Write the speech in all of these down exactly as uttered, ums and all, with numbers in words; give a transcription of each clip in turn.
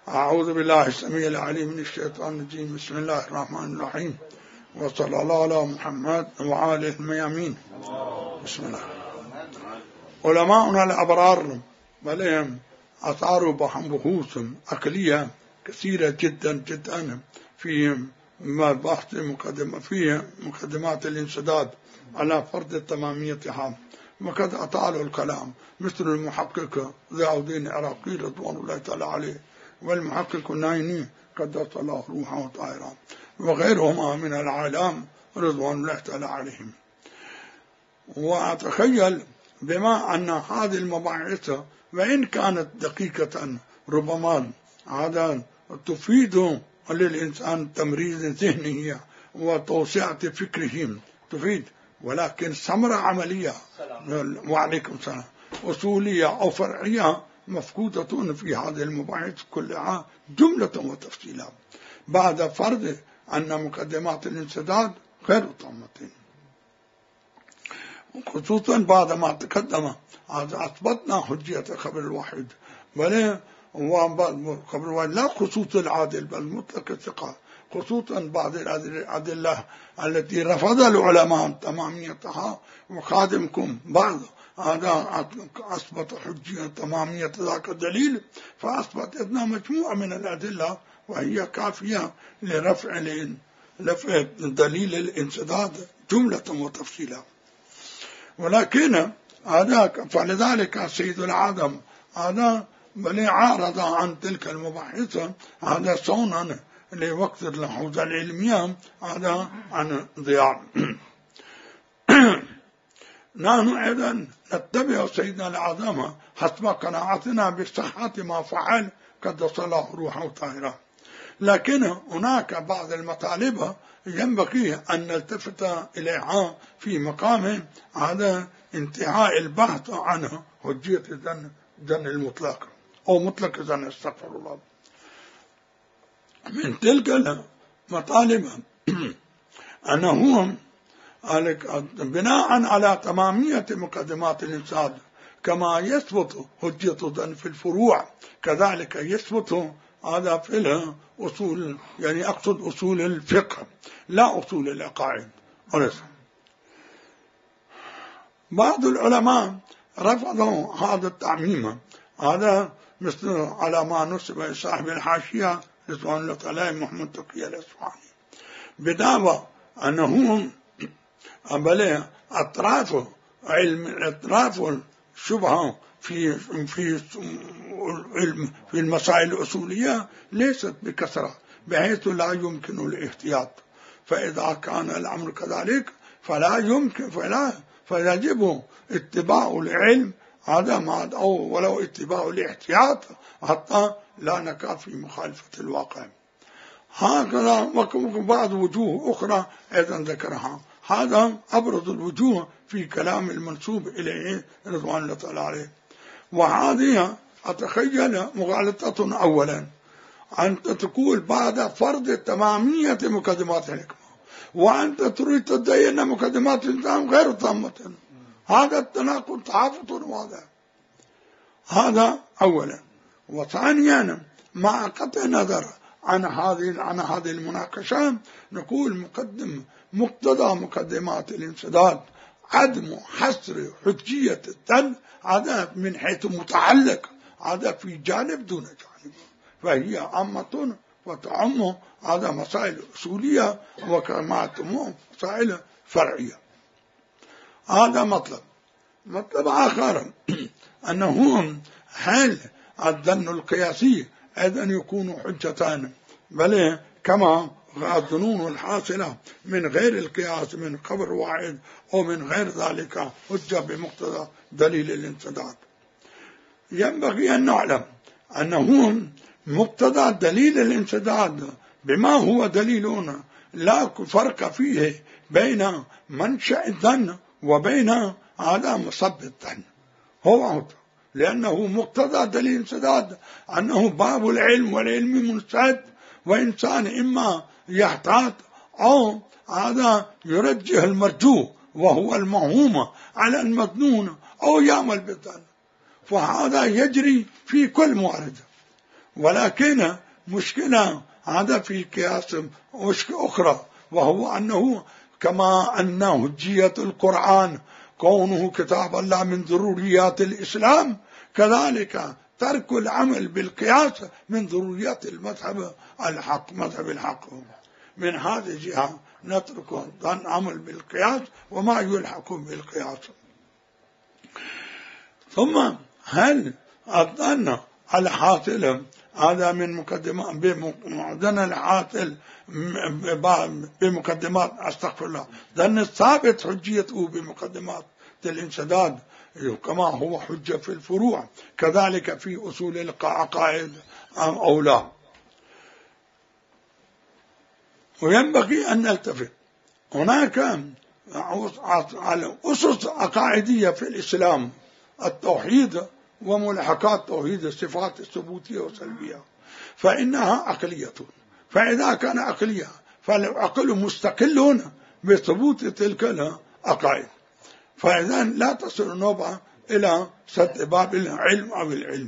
أعوذ بالله السميع العليم من الشيطان الرجيم. بسم الله الرحمن الرحيم، وصلى الله على محمد وعلى الميامين. بسم الله. علماؤنا الأبرار بلهم أثاروا بحث أقلية كثيرة جدا جدا في بحث مقدمة في مقدمات الانسداد على فرض تماميتها، وقد أطالوا الكلام مثل المحقق ضياء الدين العراقي رضوان الله تعالى عليه، والمحقق النايني قدس الله روحه طاهرا، وغيرهما من العالم رضوان الله تعالى عليهم. وأتخيل بما أن هذه المباحث وإن كانت دقيقة ربما هذا تفيد للإنسان تمريز ذهنه وتوسعة فكره تفيد، ولكن ثمرة عملية وعليكم السلام أصولية أو فرعية مفقودة في هذه المباحث كلها جملة وتفصيلا، بعد فرض أن مقدمات الانسداد غير تامة، خصوصا بعد ما تقدم أثبتنا حجية خبر الواحد، بل خبر الواحد لا خصوص العادل بل مطلق الثقة، خصوصا بعض الأدلة التي رفض العلماء تماميتها، وخادمكم بعض هذا أثبت حجية تمامية ذاك الدليل، فأثبت لنا مجموعة من الأدلة وهي كافية لرفع لرفع دليل الانسداد جملة وتفصيلا. ولكن هذا فلذلك سيد العالم هذا بل عارض عن تلك المباحث هذا صونا لوقت الحوزة العلمية هذا عن ضياع. نحن أيضا نتبع سيدنا العظام حسب قناعتنا بصحة ما فعل قدس الله روحه طاهرا، لكن هناك بعض المطالب ينبغي أن نلتفت إليها في مقام هذا انتهاء البحث عنه حجية الظن ظن المطلق أو مطلق الظن، استغفر الله. من تلك المطالب أنه بناء على تمامية مقدمات الإنسان كما يثبت حجية الظن في الفروع كذلك يثبت هذا في الأصول، يعني أقصد أصول الفقه لا أصول العقائد. بعض العلماء رفضوا هذا التعميم، هذا مثل على ما نسب صاحب الحاشية رضوان الله تعالى محمد تقي الأصفهاني بدعوى أنه بل أطراف علم أطراف الشبهة في في في المسائل الأصولية ليست بكثرة بحيث لا يمكن الاحتياط، فإذا كان الأمر كذلك فلا يمكن فلا فيجب اتباع العلم هذا ما أو ولو اتباع الاحتياط حتى لا نقع في مخالفة الواقع. هكذا وبعض وجوه أخرى أيضا ذكرها، هذا أبرز الوجوه في كلام المنسوب إليه رضوان الله تعالى عليه. وهذه أتخيل مغالطة أولا أنت تقول بعد فرض تمامية مقدمات الحكمة وأنت تريد تدعي أن مقدمات الإنسان غير تامة، هذا التناقض تعافت واضح، هذا أولا. وثانيا مع قطع النظر عن هذه عن هذه المناقشة نقول مقدم مقتضى مقدمات الانسداد عدم حصر حجية الظن هذا من حيث متعلق هذا في جانب دون جانب، فهي عامة وتعم هذا مسائل أصولية وكما تعم مسائل فرعية. هذا مطلب. مطلب آخر أنه هل الظن القياسي أيضا يكون حجتان، بل كما الظنون الحاصلة من غير القياس من خبر واحد أو من غير ذلك حجة بمقتضى دليل الانسداد. ينبغي أن نعلم أنه مقتضى دليل الانسداد بما هو دليلنا لا فرق فيه بين منشأ الظن وبين هذا مصب الظن، هو لأنه مقتضى دليل الانسداد أنه باب العلم والعلم منسد، وإنسان إما يحتاط أو هذا يرجح المرجو وهو الموهوم على المظنون أو يعمل بالظن، فهذا يجري في كل مورد. ولكن مشكلة هذا في قياس أخرى، وهو أنه كما أن هجية القرآن كونه كتاب الله من ضروريات الإسلام، كذلك ترك العمل بالقياس من ضروريات المذهب الحق، مذهب الحق. من هذه الجهة نترك العمل بالقياس وما يلحق بالقياس. ثم هل الظن الحاصل هذا من مقدمات بمعدن الحاصل بمقدمات استغفر الله ظن الثابت حجيته بمقدمات الانسداد كما هو حجة في الفروع، كذلك في أصول العقائد أو لا. وينبغي أن نلتفت، هناك أسس عقائدية في الإسلام، التوحيد وملحقات توحيد الصفات الثبوتية والسلبية، فإنها عقلية. فإذا كان عقلية فالعقل مستقل بثبوت تلك العقائد، فإذا لا تصل النوبة إلى سد باب العلم أو العلم.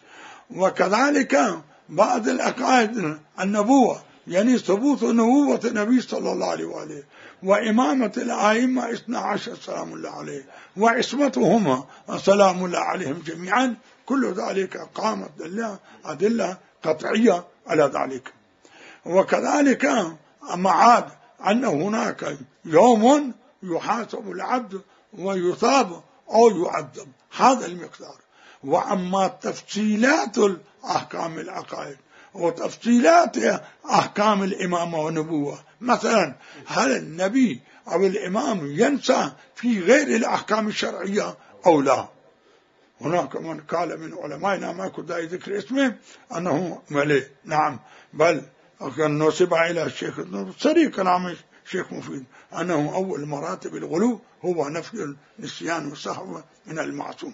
وكذلك بعض العقائد النبوة، يعني ثبوت نبوة النبي صلى الله عليه وآله، وإمامة الأئمة اثنا عشر سلام الله عليه، وعصمتهم سلام الله عليهم جميعا، كل ذلك قامت أدلة قطعية على ذلك. وكذلك معاد أن هناك يوم يحاسب العبد ويثاب أو يعذب، هذا المقدار. وأما تفصيلات الأحكام العقائد وتفصيلات أحكام الإمامة والنبوة، مثلا هل النبي أو الإمام ينسى في غير الأحكام الشرعية أو لا؟ هناك من قال من علمائنا ما كنت ذكر اسمه أنه ملي نعم، بل نسب إلى الشيخ سري كلام الشيخ مفيد أنه أول مراتب الغلو هو نفي النسيان والسهو من المعصوم.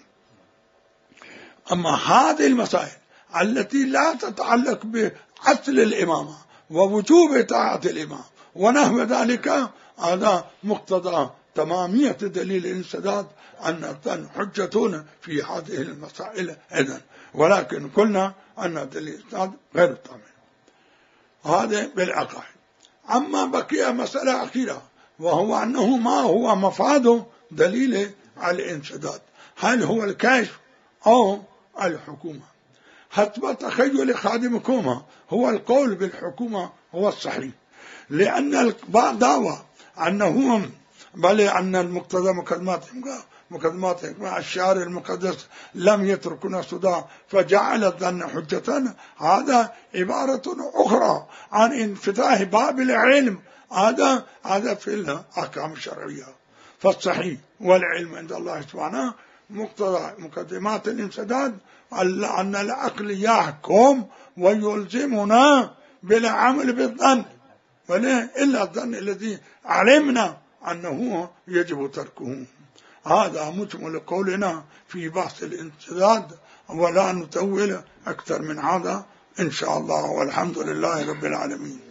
أما هذه المسائل التي لا تتعلق بأصل الإمامة ووجوب طاعة الإمام ونحو ذلك، هذا مقتضى تمامية دليل الانسداد أن الظن حجة في هذه المسائل إذن، ولكن قلنا أن دليل الانسداد غير تام. هذا بالعقائد. أما بقي مسألة أخيرة، وهو أنه ما هو مفاد دليل الانسداد، هل هو الكشف أو الحكومة؟ حسب تخيل خادمكم هو القول بالحكومة هو الصحيح، لأن البعض دعوى أنه بل أن المقتضى مقدمات مقدمات الشعر المقدس لم يتركنا سدى فجعل الظن حجة، هذا عبارة أخرى عن انفتاح باب العلم، هذا هذا في الأحكام الشرعية. فالصحيح والعلم عند الله سبحانه مقتضى مقدمات الانسداد أن العقل يحكم ويلزمنا بالعمل بالظن، ولا إلا الظن الذي علمنا أنه يجب تركه. هذا مجمل قولنا في بحث الانسداد، ولا نطول أكثر من هذا إن شاء الله، والحمد لله رب العالمين.